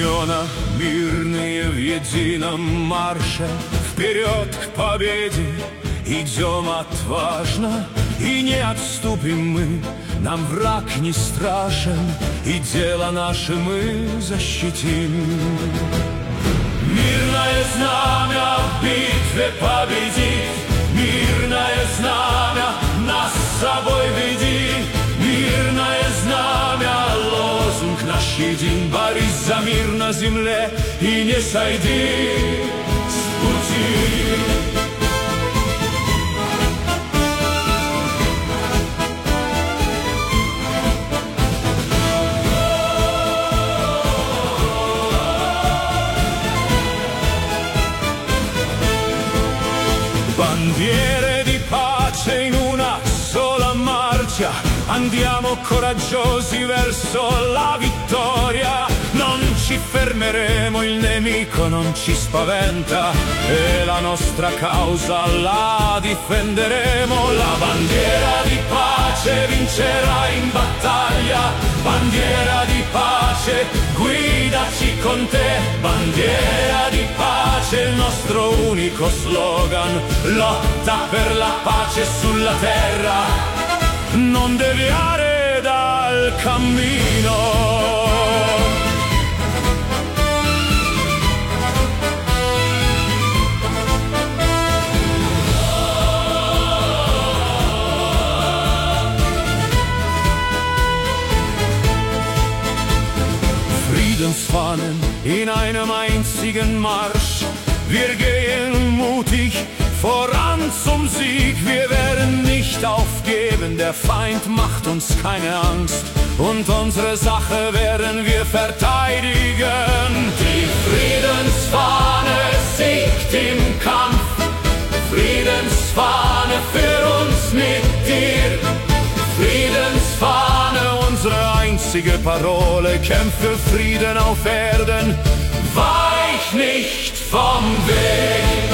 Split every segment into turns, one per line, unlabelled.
Знамена мирные в едином марше, вперед к победе идем отважно, и не отступим мы, нам враг не страшен, и дело наше мы защитим. Мирное знамя в битве победит, мирное знамя нас с собой веди. Мирное знамя, лозунг наш един, борись за мир на земле и не сойди с пути. Bandiere di pace in una sola marcia, andiamo coraggiosi verso la vittoria. Non ci fermeremo, il nemico non ci spaventa, e la nostra causa la difenderemo. La bandiera di pace vincerà in battaglia, bandiera di pace, guidaci con te. Bandiera di pace, il nostro unico slogan, lotta per la pace sulla terra, non deviare dal cammino. Friedensfahnen in einem einzigen Marsch, wir gehen mutig voran zum Sieg, wir werden nicht aufgeben, der Feind macht uns keine Angst, und unsere Sache werden wir verteidigen. Die Friedensfahne siegt im Kampf, Friedensfahne für uns mit dir. Friedensfahne, unsere einzige Parole, kämpf für Frieden auf Erden, weich nicht vom Weg.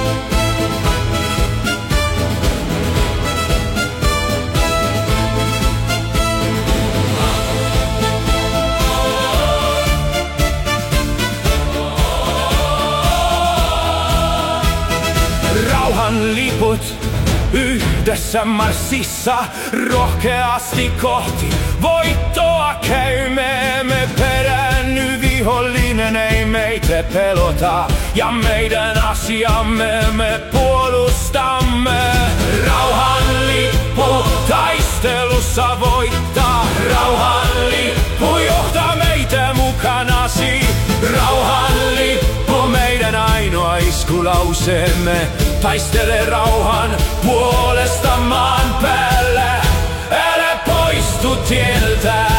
Rauhan liput yhdessä marssissa, rohkeasti kohti voittoa käymme. Me peräänny, vihollinen ei meitä pelota, ja meidän asiamme me puolustamme. Rauhan lippu taistelussa voittaa, rauhan lippu johtaa meitä mukanasi. Rauhan lippu meidän ainoa iskulauseemme, taistele rauhan puolesta maan päällä, älä poistu tieltä.